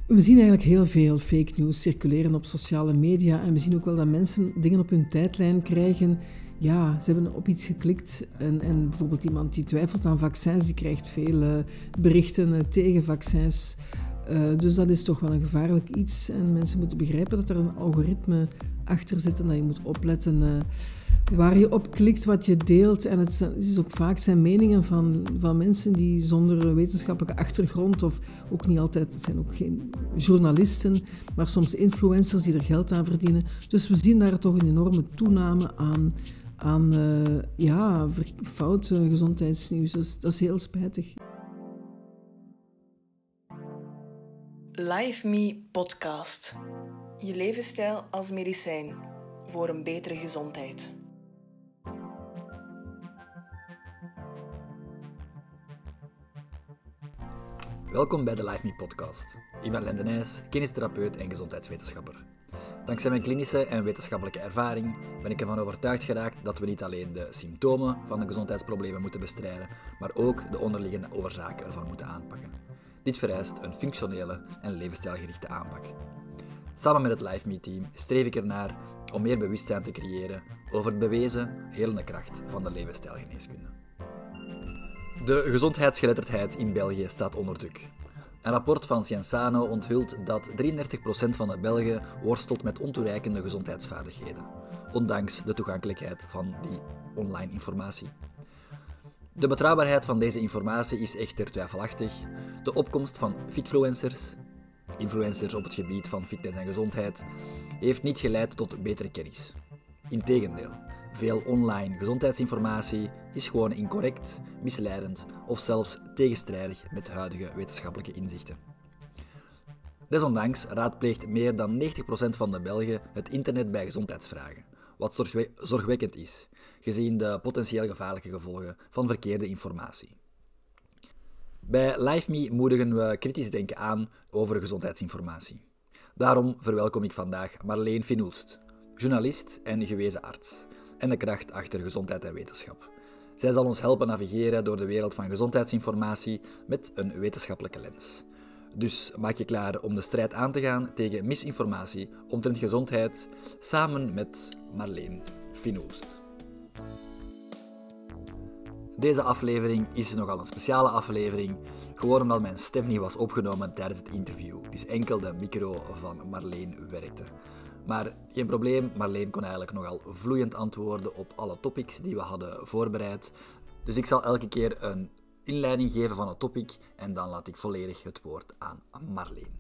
We zien eigenlijk heel veel fake news circuleren op sociale media en we zien ook wel dat mensen dingen op hun tijdlijn krijgen. Ja, ze hebben op iets geklikt en bijvoorbeeld iemand die twijfelt aan vaccins, die krijgt veel berichten tegen vaccins. Dus dat is toch wel een gevaarlijk iets en mensen moeten begrijpen dat er een algoritme achter zit en dat je moet opletten waar je op klikt, wat je deelt. En het is ook vaak zijn meningen van mensen die zonder wetenschappelijke achtergrond of ook niet altijd, het zijn ook geen journalisten, maar soms influencers die er geld aan verdienen. Dus we zien daar toch een enorme toename aan fout gezondheidsnieuws. Dus dat is heel spijtig. Live Me Podcast. Je levensstijl als medicijn voor een betere gezondheid. Welkom bij de Live Me Podcast. Ik ben Len de Nijs, kennistherapeut en gezondheidswetenschapper. Dankzij mijn klinische en wetenschappelijke ervaring ben ik ervan overtuigd geraakt dat we niet alleen de symptomen van de gezondheidsproblemen moeten bestrijden, maar ook de onderliggende oorzaken ervan moeten aanpakken. Dit vereist een functionele en levensstijlgerichte aanpak. Samen met het Live Me team streef ik ernaar om meer bewustzijn te creëren over de bewezen helende kracht van de levensstijlgeneeskunde. De gezondheidsgeletterdheid in België staat onder druk. Een rapport van Cienzano onthult dat 33% van de Belgen worstelt met ontoereikende gezondheidsvaardigheden, ondanks de toegankelijkheid van die online informatie. De betrouwbaarheid van deze informatie is echter twijfelachtig. De opkomst van influencers op het gebied van fitness en gezondheid, heeft niet geleid tot betere kennis. Integendeel, veel online gezondheidsinformatie is gewoon incorrect, misleidend of zelfs tegenstrijdig met huidige wetenschappelijke inzichten. Desondanks raadpleegt meer dan 90% van de Belgen het internet bij gezondheidsvragen, wat zorgwekkend is, gezien de potentieel gevaarlijke gevolgen van verkeerde informatie. Bij Live Me moedigen we kritisch denken aan over gezondheidsinformatie. Daarom verwelkom ik vandaag Marleen Finoelst, journalist en gewezen arts, en de kracht achter gezondheid en wetenschap. Zij zal ons helpen navigeren door de wereld van gezondheidsinformatie met een wetenschappelijke lens. Dus maak je klaar om de strijd aan te gaan tegen misinformatie omtrent gezondheid, samen met Marleen Finoelst. Deze aflevering is nogal een speciale aflevering, gewoon omdat mijn stem niet was opgenomen tijdens het interview, dus enkel de micro van Marleen werkte. Maar geen probleem, Marleen kon eigenlijk nogal vloeiend antwoorden op alle topics die we hadden voorbereid. Dus ik zal elke keer een inleiding geven van het topic en dan laat ik volledig het woord aan Marleen.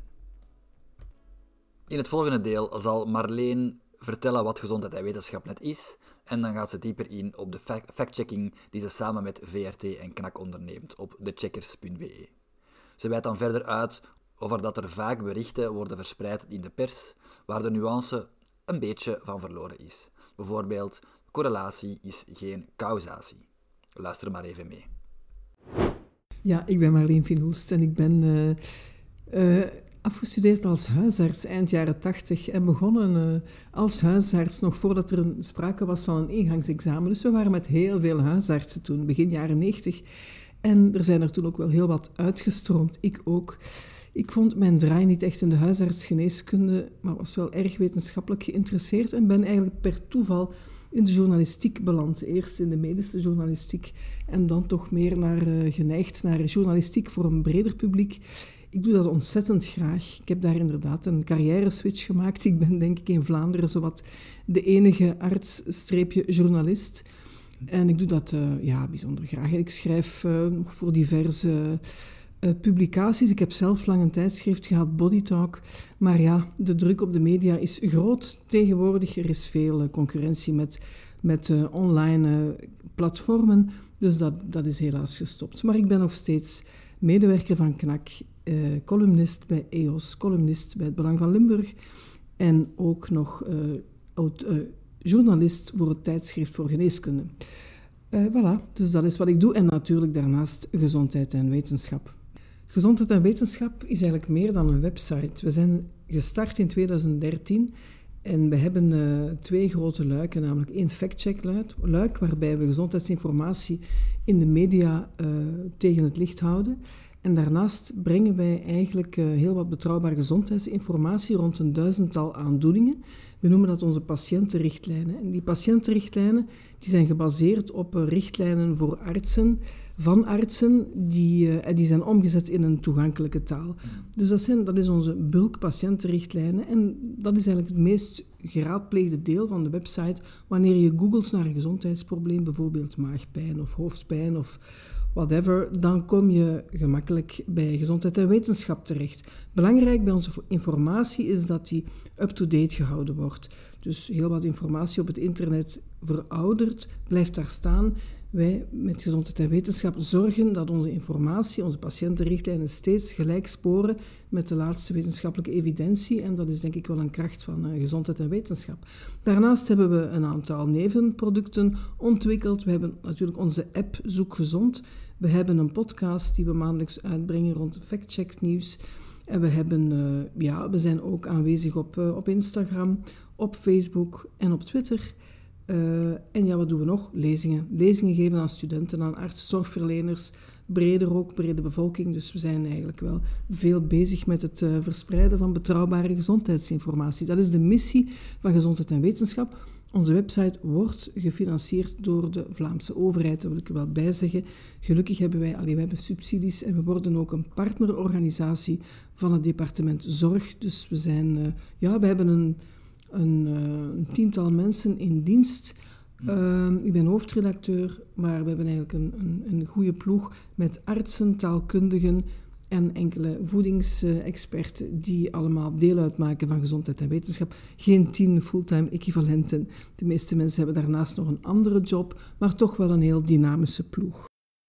In het volgende deel zal Marleen vertellen wat gezondheid en wetenschap net is en dan gaat ze dieper in op de fact-checking die ze samen met VRT en KNAK onderneemt op thecheckers.be. Ze wijdt dan verder uit over dat er vaak berichten worden verspreid in de pers waar de nuance een beetje van verloren is. Bijvoorbeeld, correlatie is geen causatie. Luister maar even mee. Ja, ik ben Marleen Finoelst en ik ben afgestudeerd als huisarts eind jaren 80 en begonnen als huisarts nog voordat er sprake was van een ingangsexamen. Dus we waren met heel veel huisartsen toen, begin jaren 90. En er zijn er toen ook wel heel wat uitgestroomd, ik ook. Ik vond mijn draai niet echt in de huisartsgeneeskunde, maar was wel erg wetenschappelijk geïnteresseerd en ben eigenlijk per toeval in de journalistiek beland. Eerst in de medische journalistiek en dan toch meer geneigd naar journalistiek voor een breder publiek. Ik doe dat ontzettend graag. Ik heb daar inderdaad een carrière-switch gemaakt. Ik ben denk ik in Vlaanderen zowat de enige arts-journalist. En ik doe dat bijzonder graag. Ik schrijf voor diverse publicaties. Ik heb zelf lang een tijdschrift gehad, Body Talk. Maar ja, de druk op de media is groot tegenwoordig. Er is veel concurrentie met online platformen. Dus dat is helaas gestopt. Maar ik ben nog steeds medewerker van KNAK, columnist bij EOS, columnist bij Het Belang van Limburg en ook nog journalist voor het tijdschrift voor geneeskunde. Voilà, dus dat is wat ik doe. En natuurlijk daarnaast gezondheid en wetenschap. Gezondheid en wetenschap is eigenlijk meer dan een website. We zijn gestart in 2013 en we hebben 2 grote luiken, namelijk 1 fact-check-luik, waarbij we gezondheidsinformatie in de media tegen het licht houden. En daarnaast brengen wij eigenlijk heel wat betrouwbare gezondheidsinformatie rond een 1000-tal aandoeningen. We noemen dat onze patiëntenrichtlijnen. En die patiëntenrichtlijnen die zijn gebaseerd op richtlijnen voor artsen, van artsen, die zijn omgezet in een toegankelijke taal. Dus dat is onze bulk patiëntenrichtlijnen. En dat is eigenlijk het meest geraadpleegde deel van de website wanneer je googelt naar een gezondheidsprobleem, bijvoorbeeld maagpijn of hoofdpijn of whatever, dan kom je gemakkelijk bij gezondheid en wetenschap terecht. Belangrijk bij onze informatie is dat die up-to-date gehouden wordt. Dus heel wat informatie op het internet verouderd, blijft daar staan. Wij met gezondheid en wetenschap zorgen dat onze informatie, onze patiëntenrichtlijnen steeds gelijk sporen met de laatste wetenschappelijke evidentie. En dat is denk ik wel een kracht van gezondheid en wetenschap. Daarnaast hebben we een aantal nevenproducten ontwikkeld. We hebben natuurlijk onze app Zoek Gezond. We hebben een podcast die we maandelijks uitbrengen rond factcheck nieuws. En we zijn ook aanwezig op Instagram, op Facebook en op Twitter. Wat doen we nog? Lezingen. Lezingen geven aan studenten, aan artsen, zorgverleners, breder ook, brede bevolking. Dus we zijn eigenlijk wel veel bezig met het verspreiden van betrouwbare gezondheidsinformatie. Dat is de missie van Gezondheid en Wetenschap. Onze website wordt gefinancierd door de Vlaamse overheid, dat wil ik er wel bij zeggen. Gelukkig hebben we hebben subsidies en we worden ook een partnerorganisatie van het departement Zorg. Dus we hebben een 10-tal mensen in dienst. Ik ben hoofdredacteur, maar we hebben eigenlijk een goede ploeg met artsen, taalkundigen en enkele voedingsexperten die allemaal deel uitmaken van gezondheid en wetenschap. Geen 10 fulltime equivalenten. De meeste mensen hebben daarnaast nog een andere job, maar toch wel een heel dynamische ploeg.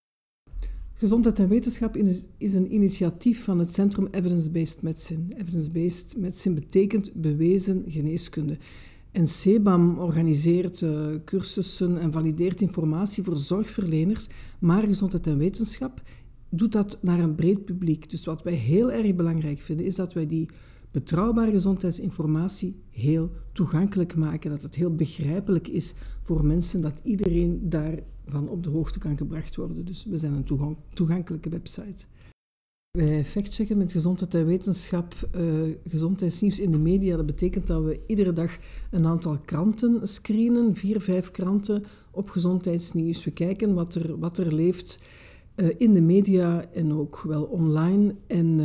Gezondheid en wetenschap is een initiatief van het Centrum Evidence-Based Medicine. Evidence-Based Medicine betekent bewezen geneeskunde. En CEBAM organiseert cursussen en valideert informatie voor zorgverleners, maar gezondheid en wetenschap doet dat naar een breed publiek. Dus wat wij heel erg belangrijk vinden, is dat wij die betrouwbare gezondheidsinformatie heel toegankelijk maken. Dat het heel begrijpelijk is voor mensen, dat iedereen daarvan op de hoogte kan gebracht worden. Dus we zijn een toegankelijke website. Wij factchecken met gezondheid en wetenschap gezondheidsnieuws in de media. Dat betekent dat we iedere dag een aantal kranten screenen, 4-5 kranten op gezondheidsnieuws. We kijken wat er leeft in de media en ook wel online. En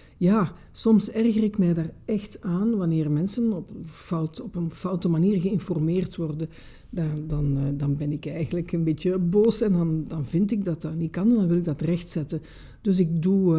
soms erger ik mij daar echt aan wanneer mensen op een foute manier geïnformeerd worden. Dan ben ik eigenlijk een beetje boos en dan vind ik dat dat niet kan en dan wil ik dat rechtzetten. Dus ik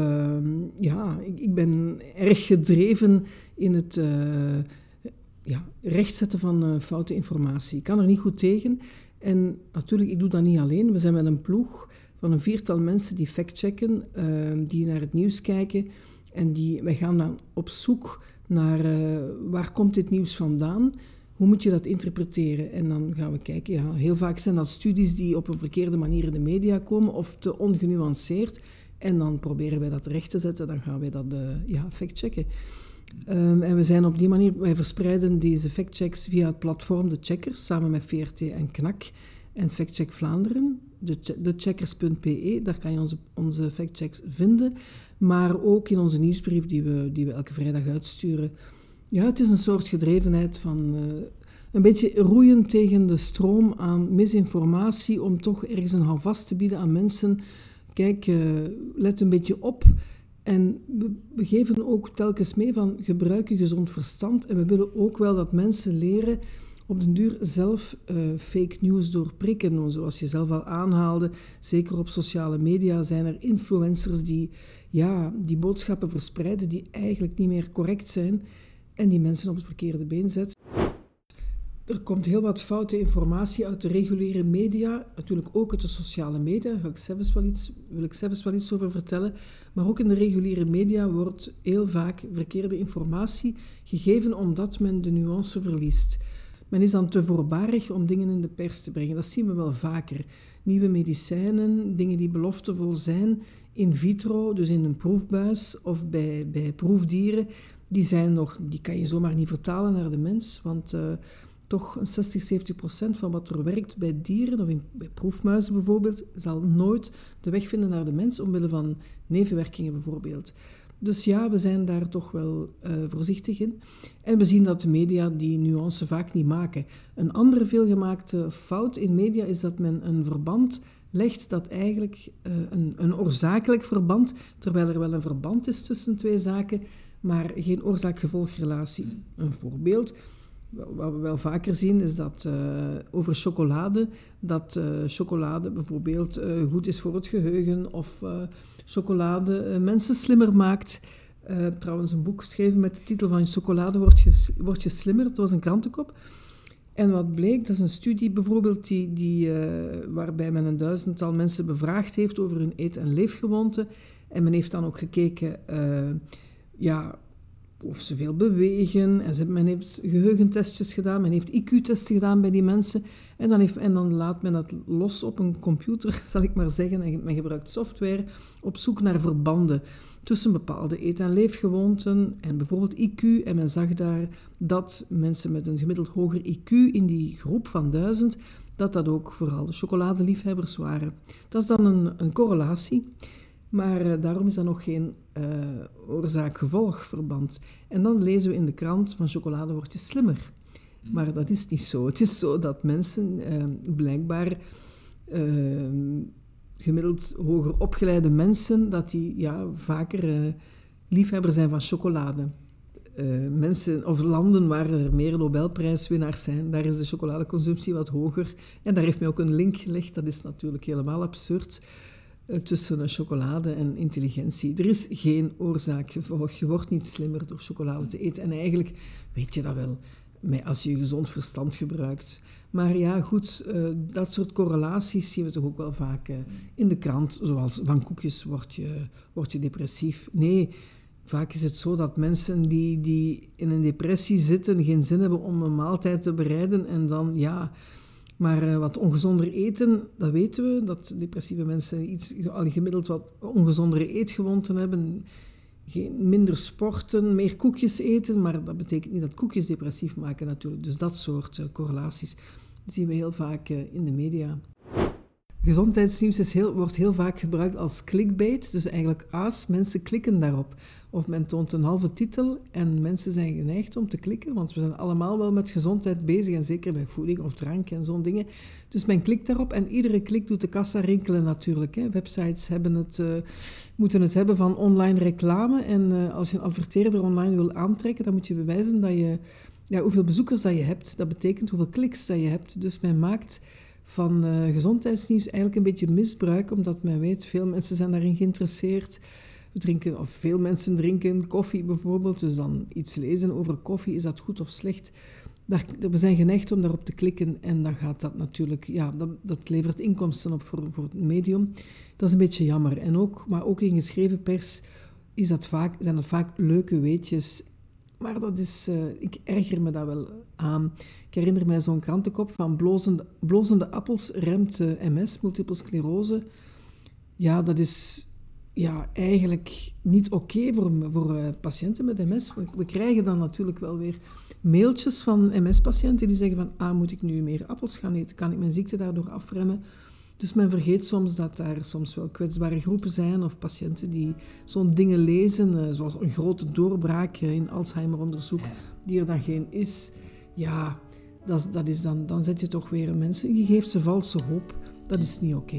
ben erg gedreven in het rechtzetten van foute informatie. Ik kan er niet goed tegen. En natuurlijk, ik doe dat niet alleen. We zijn met een ploeg van een 4-tal mensen die factchecken, die naar het nieuws kijken. En wij gaan dan op zoek naar waar komt dit nieuws vandaan? Hoe moet je dat interpreteren? En dan gaan we kijken. Heel vaak zijn dat studies die op een verkeerde manier in de media komen of te ongenuanceerd. En dan proberen wij dat recht te zetten. Dan gaan wij dat factchecken. En we zijn op die manier, wij verspreiden deze factchecks via het platform De Checkers, samen met VRT en KNAK en Factcheck Vlaanderen, decheckers.be, daar kan je onze factchecks vinden, maar ook in onze nieuwsbrief die we elke vrijdag uitsturen. Ja, het is een soort gedrevenheid van een beetje roeien tegen de stroom aan misinformatie, om toch ergens een houvast te bieden aan mensen. Kijk, let een beetje op. En we geven ook telkens mee van gebruik je gezond verstand. En we willen ook wel dat mensen leren op den duur zelf fake news doorprikken. Zoals je zelf al aanhaalde, zeker op sociale media zijn er influencers die boodschappen verspreiden die eigenlijk niet meer correct zijn en die mensen op het verkeerde been zetten. Er komt heel wat foute informatie uit de reguliere media, natuurlijk ook uit de sociale media, daar wil ik zelfs wel iets over vertellen. Maar ook in de reguliere media wordt heel vaak verkeerde informatie gegeven omdat men de nuance verliest. Men is dan te voorbarig om dingen in de pers te brengen. Dat zien we wel vaker. Nieuwe medicijnen, dingen die beloftevol zijn, in vitro, dus in een proefbuis of bij proefdieren, die kan je zomaar niet vertalen naar de mens, want toch 60-70% van wat er werkt bij dieren, of bij proefmuizen bijvoorbeeld, zal nooit de weg vinden naar de mens, omwille van nevenwerkingen bijvoorbeeld. Dus ja, we zijn daar toch wel voorzichtig in. En we zien dat de media die nuance vaak niet maken. Een andere veelgemaakte fout in media is dat men een verband legt dat eigenlijk een oorzakelijk verband, terwijl er wel een verband is tussen twee zaken, maar geen oorzaak-gevolgrelatie. Een voorbeeld, wat we wel vaker zien, is dat over chocolade, dat chocolade bijvoorbeeld goed is voor het geheugen, of chocolade mensen slimmer maakt. Trouwens een boek geschreven met de titel van Chocolade word je slimmer, dat was een krantenkop. En wat bleek, dat is een studie bijvoorbeeld waarbij men 1000-tal mensen bevraagd heeft over hun eet- en leefgewoonten. En men heeft dan ook gekeken of ze veel bewegen. En men heeft geheugentestjes gedaan, men heeft IQ-testen gedaan bij die mensen. En dan laat men dat los op een computer, zal ik maar zeggen. En men gebruikt software op zoek naar verbanden tussen bepaalde eet- en leefgewoonten en bijvoorbeeld IQ. En men zag daar dat mensen met een gemiddeld hoger IQ in die groep van 1000, dat ook vooral de chocoladeliefhebbers waren. Dat is dan een correlatie. Maar daarom is dat nog geen oorzaak-gevolgverband. En dan lezen we in de krant van chocolade word je slimmer. Maar dat is niet zo. Het is zo dat mensen blijkbaar gemiddeld hoger opgeleide mensen, dat die vaker liefhebber zijn van chocolade. Mensen of landen waar er meer Nobelprijswinnaars zijn, daar is de chocoladeconsumptie wat hoger. En daar heeft men ook een link gelegd, dat is natuurlijk helemaal absurd, tussen chocolade en intelligentie. Er is geen oorzaak-gevolg. Je wordt niet slimmer door chocolade te eten. En eigenlijk weet je dat wel, als je gezond verstand gebruikt. Maar ja, goed, dat soort correlaties zien we toch ook wel vaak in de krant. Zoals van koekjes word je depressief. Nee, vaak is het zo dat mensen die in een depressie zitten geen zin hebben om een maaltijd te bereiden en dan, maar wat ongezonder eten, dat weten we, dat depressieve mensen gemiddeld wat ongezondere eetgewoonten hebben, minder sporten, meer koekjes eten, maar dat betekent niet dat koekjes depressief maken natuurlijk. Dus dat soort correlaties zien we heel vaak in de media. Gezondheidsnieuws wordt heel vaak gebruikt als clickbait, dus eigenlijk mensen klikken daarop. Of men toont een halve titel en mensen zijn geneigd om te klikken, want we zijn allemaal wel met gezondheid bezig en zeker bij voeding of drank en zo'n dingen. Dus men klikt daarop en iedere klik doet de kassa rinkelen natuurlijk. Hè. Websites moeten het hebben van online reclame en als je een adverteerder online wil aantrekken, dan moet je bewijzen dat je, hoeveel bezoekers dat je hebt. Dat betekent hoeveel kliks dat je hebt. Dus men maakt van gezondheidsnieuws eigenlijk een beetje misbruik, omdat men weet, veel mensen zijn daarin geïnteresseerd. Veel mensen drinken koffie bijvoorbeeld, dus dan iets lezen over koffie, is dat goed of slecht? We zijn geneigd om daarop te klikken en dan gaat dat natuurlijk, dat levert inkomsten op voor het medium. Dat is een beetje jammer. Maar ook in geschreven pers zijn dat vaak leuke weetjes. Maar dat is, ik erger me daar wel aan. Ik herinner mij zo'n krantenkop van blozende appels remt MS, multiple sclerose. Ja, dat is eigenlijk niet oké voor patiënten met MS. We krijgen dan natuurlijk wel weer mailtjes van MS-patiënten die zeggen van, moet ik nu meer appels gaan eten? Kan ik mijn ziekte daardoor afremmen? Dus men vergeet soms dat daar soms wel kwetsbare groepen zijn of patiënten die zo'n dingen lezen, zoals een grote doorbraak in Alzheimer-onderzoek, die er dan geen is. Ja, dat is dan zet je toch weer mensen, je geeft ze valse hoop. Dat is niet oké.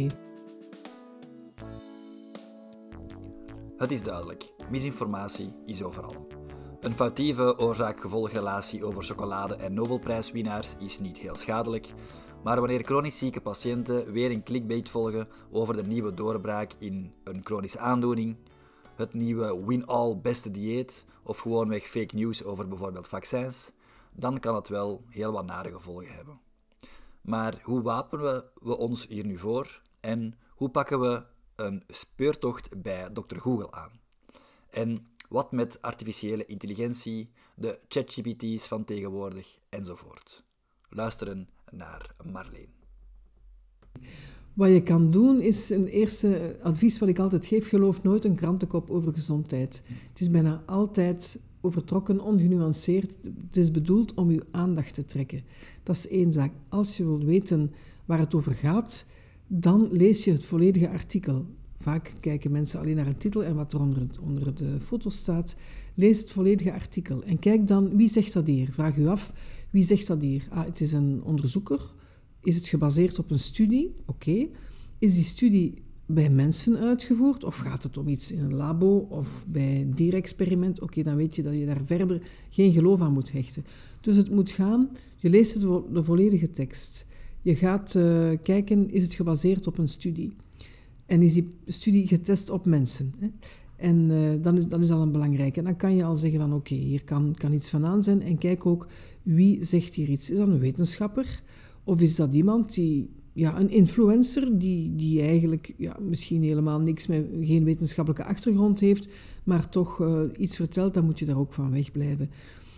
Het is duidelijk, misinformatie is overal. Een foutieve oorzaak-gevolgrelatie over chocolade en Nobelprijswinnaars is niet heel schadelijk, maar wanneer chronisch zieke patiënten weer een clickbait volgen over de nieuwe doorbraak in een chronische aandoening, het nieuwe win-all beste dieet of gewoonweg fake news over bijvoorbeeld vaccins, dan kan het wel heel wat nare gevolgen hebben. Maar hoe wapenen we ons hier nu voor en hoe pakken we een speurtocht bij Dr. Google aan? En wat met artificiële intelligentie, de ChatGPT's van tegenwoordig enzovoort? Luisteren naar Marleen. Wat je kan doen is, een eerste advies wat ik altijd geef, geloof nooit een krantenkop over gezondheid. Het is bijna altijd overtrokken, ongenuanceerd. Het is bedoeld om uw aandacht te trekken. Dat is één zaak. Als je wilt weten waar het over gaat, dan lees je het volledige artikel. Vaak kijken mensen alleen naar een titel en wat er onder de foto staat. Lees het volledige artikel en kijk dan, wie zegt dat hier? Vraag u af, wie zegt dat hier? Het is een onderzoeker. Is het gebaseerd op een studie? Oké. Is die studie bij mensen uitgevoerd of gaat het om iets in een labo of bij een dierexperiment? Oké, dan weet je dat je daar verder geen geloof aan moet hechten. Dus het moet gaan, je leest de volledige tekst. Je gaat kijken, is het gebaseerd op een studie? En is die studie getest op mensen? Hè? En dan is dat een belangrijke. En dan kan je al zeggen van oké, hier kan iets van aan zijn. En kijk ook, wie zegt hier iets? Is dat een wetenschapper? Of is dat iemand een influencer die eigenlijk misschien helemaal geen wetenschappelijke achtergrond heeft, maar toch iets vertelt, dan moet je daar ook van wegblijven.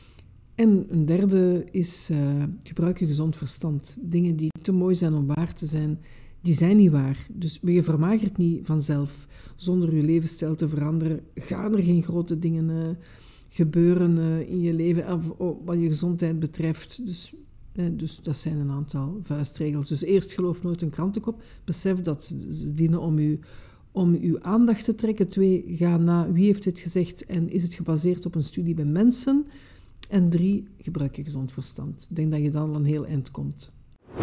En een derde is gebruik je gezond verstand. Dingen die te mooi zijn om waar te zijn, die zijn niet waar. Dus je vermagert niet vanzelf. Zonder je levensstijl te veranderen gaan er geen grote dingen gebeuren in je leven, wat je gezondheid betreft. Dus dat zijn een aantal vuistregels. Dus eerst, geloof nooit een krantenkop. Besef dat ze dienen om uw aandacht te trekken. 2, ga na wie heeft dit gezegd en is het gebaseerd op een studie bij mensen. En 3, gebruik je gezond verstand. Ik denk dat je dan een heel eind komt.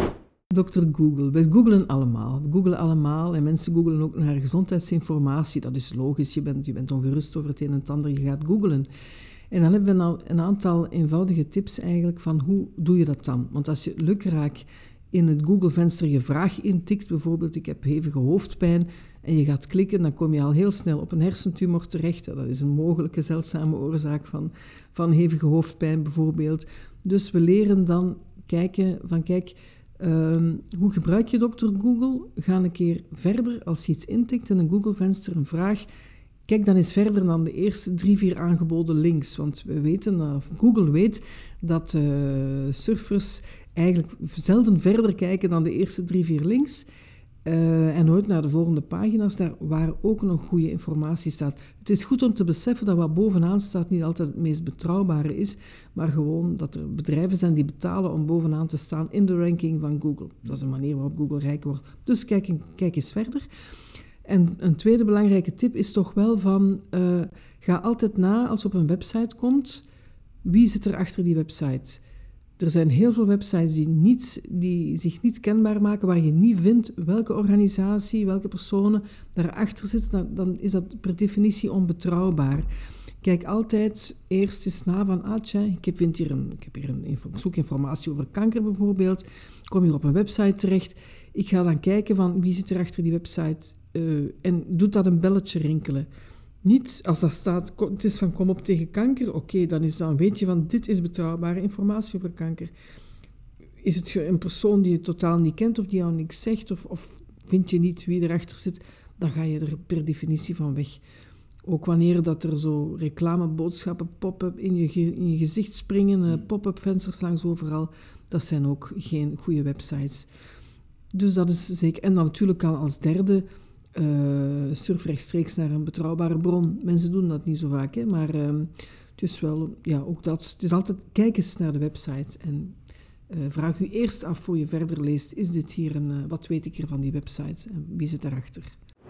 Dr. Google. We googlen allemaal. We googlen allemaal en mensen googlen ook naar gezondheidsinformatie. Dat is logisch. Je bent ongerust over het een en het ander. Je gaat googlen. En dan hebben we nou een aantal eenvoudige tips eigenlijk van hoe doe je dat dan? Want als je lukraak in het Google-venster je vraag intikt, bijvoorbeeld ik heb hevige hoofdpijn, en je gaat klikken, dan kom je al heel snel op een hersentumor terecht. Dat is een mogelijke zeldzame oorzaak van hevige hoofdpijn bijvoorbeeld. Dus we leren dan kijken van hoe gebruik je Dr. Google? Ga een keer verder als je iets intikt in een Google-venster, een vraag. Kijk dan eens verder dan de eerste 3-4 aangeboden links. Want we weten, of Google weet, dat surfers eigenlijk zelden verder kijken dan de eerste 3-4 links. En nooit naar de volgende pagina's, daar waar ook nog goede informatie staat. Het is goed om te beseffen dat wat bovenaan staat niet altijd het meest betrouwbare is, maar gewoon dat er bedrijven zijn die betalen om bovenaan te staan in de ranking van Google. Dat is een manier waarop Google rijk wordt. Dus kijk eens verder. En een tweede belangrijke tip is toch wel van, ga altijd na als je op een website komt, wie zit er achter die website? Er zijn heel veel websites die zich niet kenbaar maken, waar je niet vindt welke organisatie, welke personen daarachter zitten. Dan is dat per definitie onbetrouwbaar. Kijk altijd eerst eens na van, ik zoek informatie over kanker bijvoorbeeld, kom hier op een website terecht. Ik ga dan kijken van wie zit er achter die website en doet dat een belletje rinkelen. Niet als dat staat, het is van kom op tegen kanker, oké, dan weet je van dit is betrouwbare informatie over kanker. Is het een persoon die je totaal niet kent of die jou niks zegt of vind je niet wie erachter zit, dan ga je er per definitie van weg. Ook wanneer dat er zo reclameboodschappen pop-up in je gezicht springen, pop-up vensters langs overal, dat zijn ook geen goede websites. Dus dat is zeker. En dan natuurlijk kan als derde surf rechtstreeks naar een betrouwbare bron. Mensen doen dat niet zo vaak, hè, maar het is wel, ook dat. Het is altijd, kijk eens naar de website en vraag u eerst af voor je verder leest, is dit hier wat weet ik er van die website en wie zit daarachter?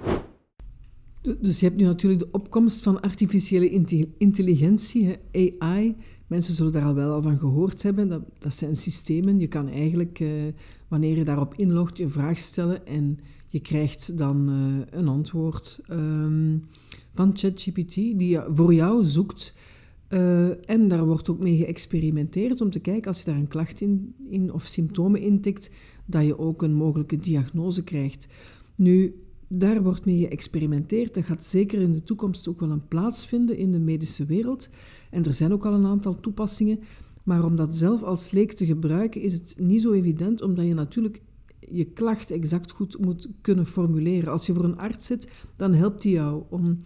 Dus je hebt nu natuurlijk de opkomst van artificiële intelligentie, AI. Mensen zullen daar al wel van gehoord hebben. Dat zijn systemen. Je kan eigenlijk, wanneer je daarop inlogt, je een vraag stellen en je krijgt dan een antwoord van ChatGPT die voor jou zoekt. En daar wordt ook mee geëxperimenteerd om te kijken, als je daar een klacht in of symptomen intikt, dat je ook een mogelijke diagnose krijgt. Nu, daar wordt mee geëxperimenteerd. Dat gaat zeker in de toekomst ook wel een plaats vinden in de medische wereld. En er zijn ook al een aantal toepassingen. Maar om dat zelf als leek te gebruiken is het niet zo evident, omdat je natuurlijk je klacht exact goed moet kunnen formuleren. Als je voor een arts zit, dan helpt hij jou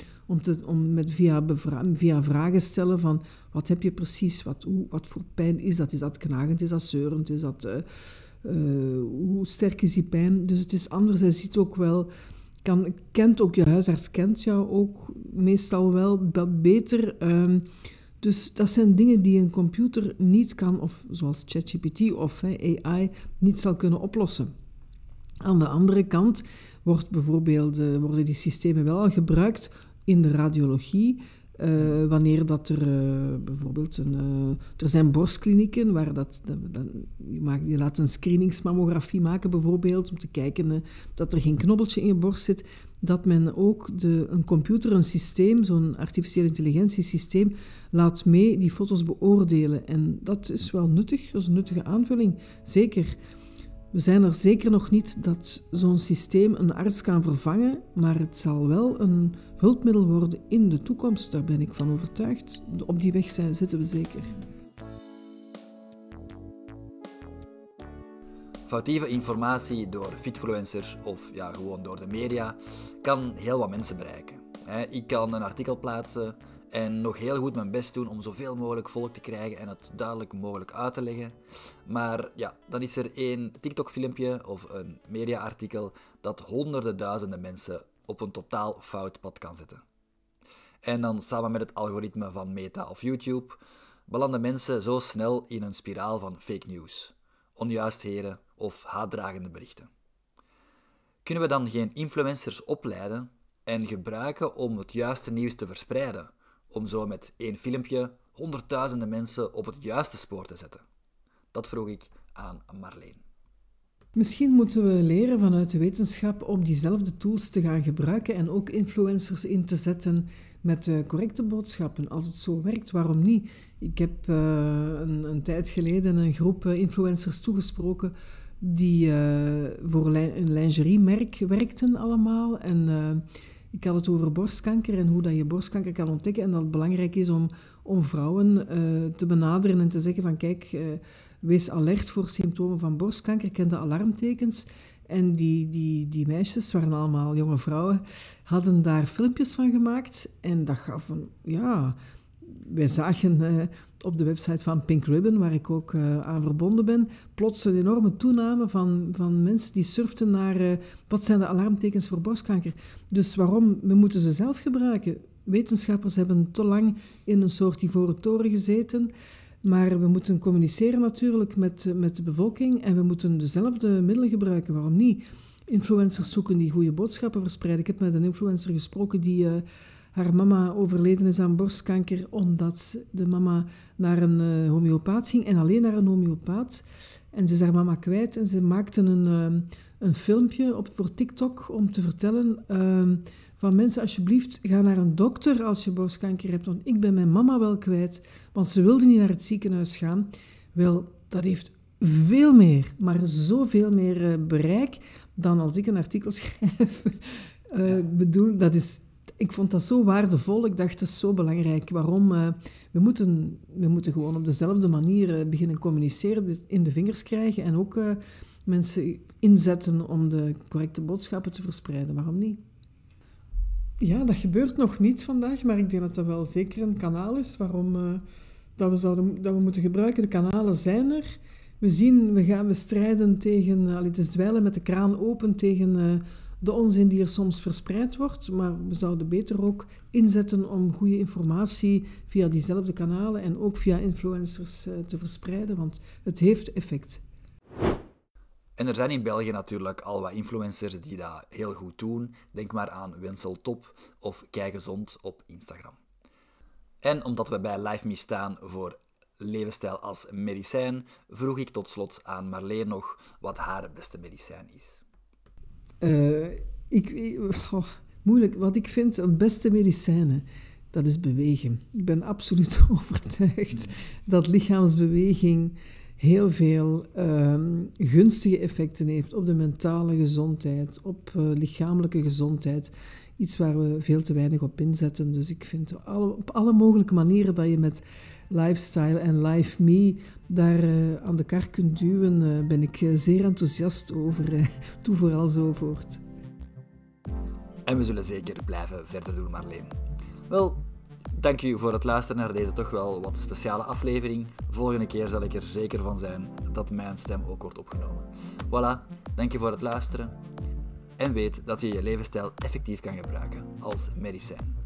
via vragen stellen van wat heb je precies, wat voor pijn is dat? Is dat knagend, is dat zeurend, is dat, hoe sterk is die pijn? Dus het is anders. Hij ziet ook wel, je huisarts kent jou ook meestal wel wat beter. Dus dat zijn dingen die een computer niet kan, of zoals ChatGPT of AI, niet zal kunnen oplossen. Aan de andere kant worden die systemen wel al gebruikt in de radiologie. Wanneer dat er bijvoorbeeld er zijn borstklinieken waar je laat een screeningsmammografie maken bijvoorbeeld om te kijken dat er geen knobbeltje in je borst zit, dat men ook een computer, een systeem, zo'n artificiële intelligentiesysteem, laat mee die foto's beoordelen. En dat is wel nuttig, dat is een nuttige aanvulling, zeker. We zijn er zeker nog niet dat zo'n systeem een arts kan vervangen, maar het zal wel een hulpmiddel worden in de toekomst. Daar ben ik van overtuigd. Op die weg zitten we zeker. Foutieve informatie door fitfluencers of gewoon door de media kan heel wat mensen bereiken. Ik kan een artikel plaatsen en nog heel goed mijn best doen om zoveel mogelijk volk te krijgen en het duidelijk mogelijk uit te leggen. Maar dan is er één TikTok-filmpje of een media-artikel dat honderden duizenden mensen op een totaal fout pad kan zetten. En dan samen met het algoritme van Meta of YouTube belanden mensen zo snel in een spiraal van fake news, onjuistheden of haatdragende berichten. Kunnen we dan geen influencers opleiden en gebruiken om het juiste nieuws te verspreiden, om zo met één filmpje honderdduizenden mensen op het juiste spoor te zetten? Dat vroeg ik aan Marleen. Misschien moeten we leren vanuit de wetenschap om diezelfde tools te gaan gebruiken en ook influencers in te zetten met correcte boodschappen. Als het zo werkt, waarom niet? Ik heb een tijd geleden een groep influencers toegesproken die voor een lingeriemerk werkten allemaal. En ik had het over borstkanker en hoe dat je borstkanker kan ontdekken. En dat het belangrijk is om vrouwen te benaderen en te zeggen van kijk, wees alert voor symptomen van borstkanker, ken de alarmtekens. En die meisjes, waren allemaal jonge vrouwen, hadden daar filmpjes van gemaakt. En dat gaf wij zagen op de website van Pink Ribbon, waar ik ook aan verbonden ben, plots een enorme toename van mensen die surften naar wat zijn de alarmtekens voor borstkanker. Dus waarom? We moeten ze zelf gebruiken. Wetenschappers hebben te lang in een soort ivoren toren gezeten, maar we moeten communiceren natuurlijk met de bevolking en we moeten dezelfde middelen gebruiken. Waarom niet? Influencers zoeken die goede boodschappen verspreiden. Ik heb met een influencer gesproken die haar mama overleden is aan borstkanker omdat de mama naar een homeopaat ging en alleen naar een homeopaat. En ze is haar mama kwijt en ze maakte een filmpje voor TikTok om te vertellen van mensen, alsjeblieft, ga naar een dokter als je borstkanker hebt, want ik ben mijn mama wel kwijt, want ze wilde niet naar het ziekenhuis gaan. Wel, dat heeft veel meer, maar zoveel meer bereik dan als ik een artikel schrijf. Ik vond dat zo waardevol. Ik dacht, dat is zo belangrijk. Waarom? We moeten gewoon op dezelfde manier beginnen communiceren, in de vingers krijgen en ook mensen inzetten om de correcte boodschappen te verspreiden. Waarom niet? Ja, dat gebeurt nog niet vandaag, maar ik denk dat dat wel zeker een kanaal is waarom dat we moeten gebruiken. De kanalen zijn er. We strijden tegen, het is dweilen met de kraan open tegen de onzin die er soms verspreid wordt, maar we zouden beter ook inzetten om goede informatie via diezelfde kanalen en ook via influencers te verspreiden, want het heeft effect. En er zijn in België natuurlijk al wat influencers die dat heel goed doen. Denk maar aan Wensel Top of Kei Gezond op Instagram. En omdat we bij Life Me staan voor levensstijl als medicijn, vroeg ik tot slot aan Marleen nog wat haar beste medicijn is. Moeilijk. Wat ik vind het beste medicijnen, dat is bewegen. Ik ben absoluut overtuigd dat lichaamsbeweging heel veel gunstige effecten heeft op de mentale gezondheid, op lichamelijke gezondheid. Iets waar we veel te weinig op inzetten. Dus ik vind op alle mogelijke manieren dat je met lifestyle en Life Me daar aan de kar kunt duwen, ben ik zeer enthousiast over. Doe vooral zo voort. En we zullen zeker blijven verder doen, Marleen. Wel, dank u voor het luisteren naar deze toch wel wat speciale aflevering. Volgende keer zal ik er zeker van zijn dat mijn stem ook wordt opgenomen. Voilà, dank je voor het luisteren. En weet dat je je levensstijl effectief kan gebruiken als medicijn.